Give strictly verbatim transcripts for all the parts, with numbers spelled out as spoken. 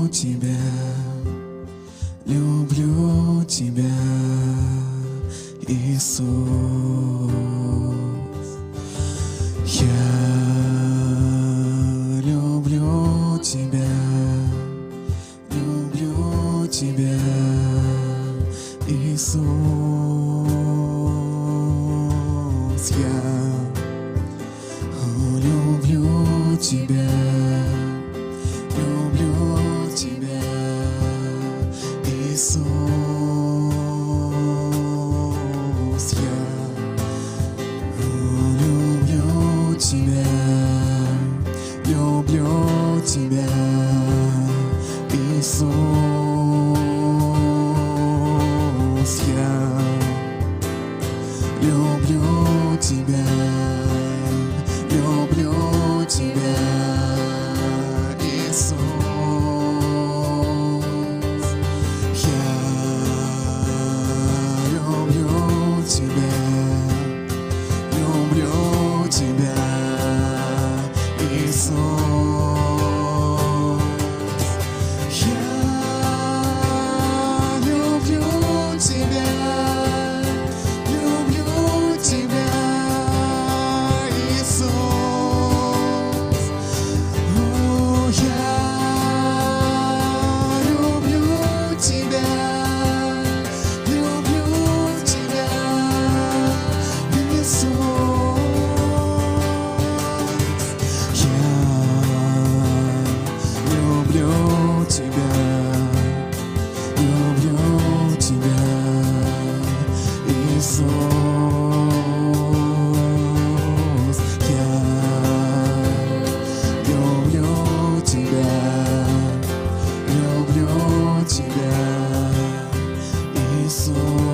тебя, люблю тебя, Иисус. Я люблю тебя, люблю тебя, Иисус. Я люблю тебя, люблю тебя, Иисус. Я люблю тебя, люблю тебя, Иисус. Я люблю тебя, люблю тебя, Иисус. Я люблю тебя, люблю тебя, Иисус. Я люблю тебя, люблю тебя, Иисус. О, я люблю тебя, люблю тебя, Иисус. Я люблю тебя, люблю тебя, Иисус. Я люблю тебя, люблю тебя, Иисус.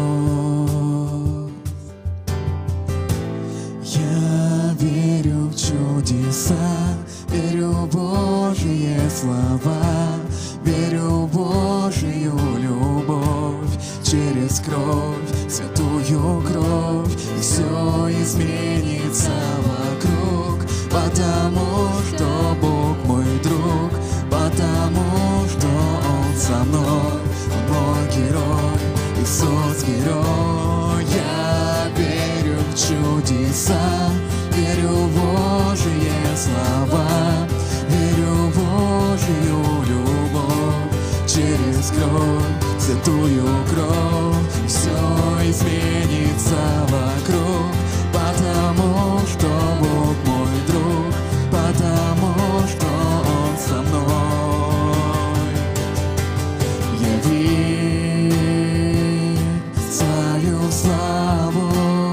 Я верю в чудеса, верю в Божьи слова, верю в Божью любовь через кровь, святую кровь, и все изменится вокруг, потому что Бог мой друг, потому что Он со мной, Он мой герой, Иисус герой. Я верю в чудеса, верю в Божьи слова, верю в Божью любовь через кровь, святую кровь, все изменится вокруг, потому что Бог мой друг, потому что Он со мной. Яви свою славу,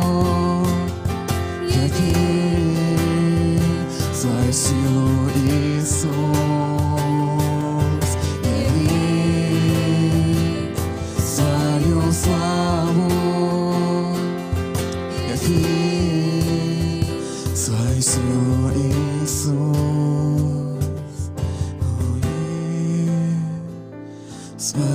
яви свою силу, Иисус. Яви свою славу, яви свою силу, Иисус.